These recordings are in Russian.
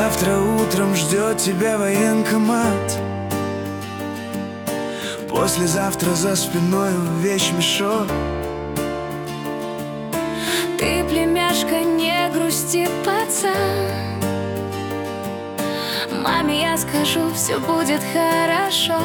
Завтра утром ждет тебя военкомат. Послезавтра за спиной вещмешок. Ты, племяшка, не грусти, пацан. Маме я скажу, все будет хорошо.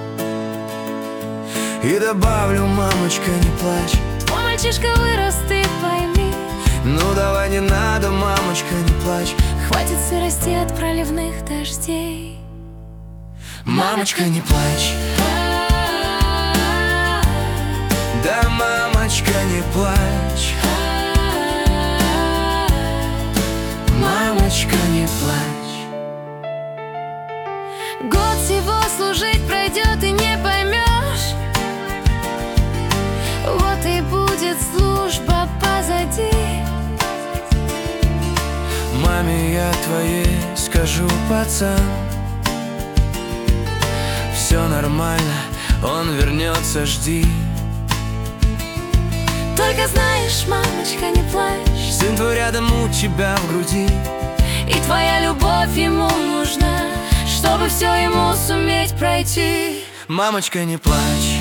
И добавлю, мамочка, не плачь. Твой мальчишка вырос, ты пойми. Ну давай не надо, мамочка, не плачь. Хватит сырости от проливных дождей. Мамочка, не плачь. Да, мамочка, не плачь. Мамочка, не плачь. Год всего служить пройдет и не поймешь. Вот и будет служба позади. Маме я твоей скажу, пацан, все нормально, он вернется, жди. Только знаешь, мамочка, не плачь. Сын твой рядом у тебя в груди. И твоя любовь ему нужна, чтобы все ему суметь пройти. Мамочка, не плачь.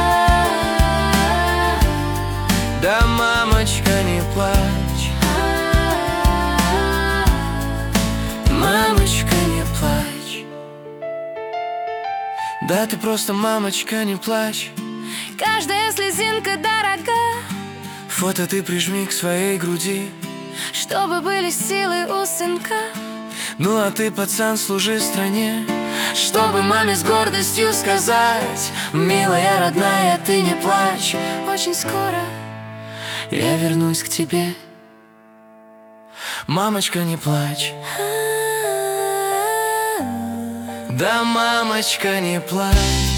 Да, мамочка, не плачь. Мамочка, не плачь. Да, ты просто, мамочка, не плачь. Каждая слезинка дорога. Фото ты прижми к своей груди, чтобы были силы у сынка. ну а ты, пацан, служи стране, чтобы маме с гордостью сказать: милая, родная, ты не плачь. Очень скоро Я вернусь к тебе. Мамочка, не плачь. Да, мамочка, не плачь.